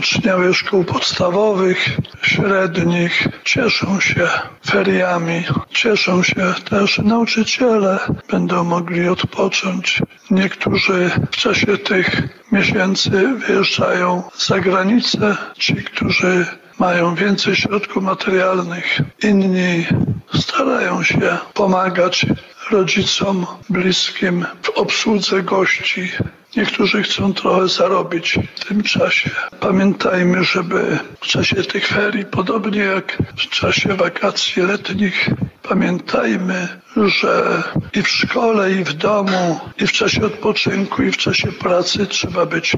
Uczniowie szkół podstawowych, średnich cieszą się feriami, cieszą się też nauczyciele, będą mogli odpocząć. Niektórzy w czasie tych miesięcy wyjeżdżają za granicę, ci, którzy mają więcej środków materialnych, inni starają się pomagać rodzicom, bliskim w obsłudze gości. Niektórzy chcą trochę zarobić w tym czasie. Pamiętajmy, żeby w czasie tych ferii, podobnie jak w czasie wakacji letnich, pamiętajmy, że i w szkole, i w domu, i w czasie odpoczynku, i w czasie pracy trzeba być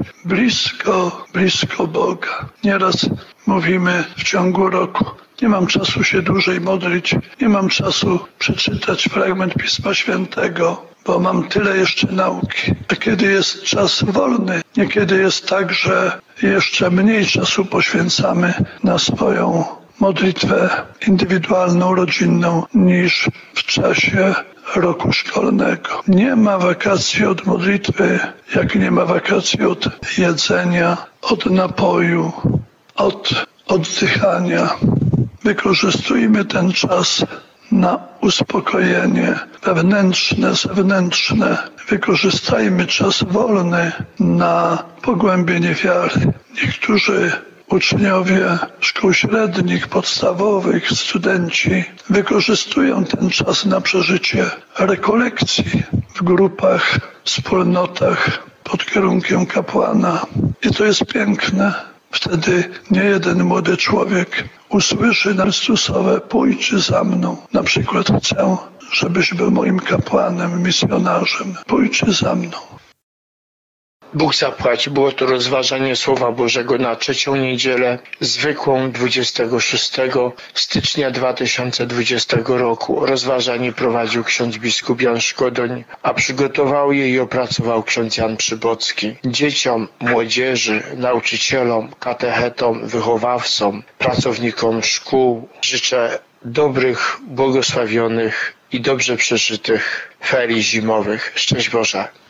blisko Boga. Nieraz mówimy w ciągu roku: nie mam czasu się dłużej modlić, nie mam czasu przeczytać fragment Pisma Świętego, bo mam tyle jeszcze nauki. A kiedy jest czas wolny, niekiedy jest tak, że jeszcze mniej czasu poświęcamy na swoją modlitwę indywidualną, rodzinną niż w czasie roku szkolnego. Nie ma wakacji od modlitwy, jak nie ma wakacji od jedzenia, od napoju, od oddychania. Wykorzystujmy ten czas na uspokojenie wewnętrzne, zewnętrzne. Wykorzystajmy czas wolny na pogłębienie wiary. Niektórzy uczniowie szkół średnich, podstawowych, studenci wykorzystują ten czas na przeżycie rekolekcji w grupach, wspólnotach pod kierunkiem kapłana. I to jest piękne. Wtedy niejeden młody człowiek usłyszy Chrystusowe: pójdź za mną. Na przykład: chcę, żebyś był moim kapłanem, misjonarzem. Pójdź za mną. Bóg zapłać. Było to rozważanie Słowa Bożego na trzecią niedzielę, zwykłą 26 stycznia 2020 roku. Rozważanie prowadził ksiądz biskup Jan Szkodoń, a przygotował je i opracował ksiądz Jan Przybocki. Dzieciom, młodzieży, nauczycielom, katechetom, wychowawcom, pracownikom szkół życzę dobrych, błogosławionych i dobrze przeżytych ferii zimowych. Szczęść Boże!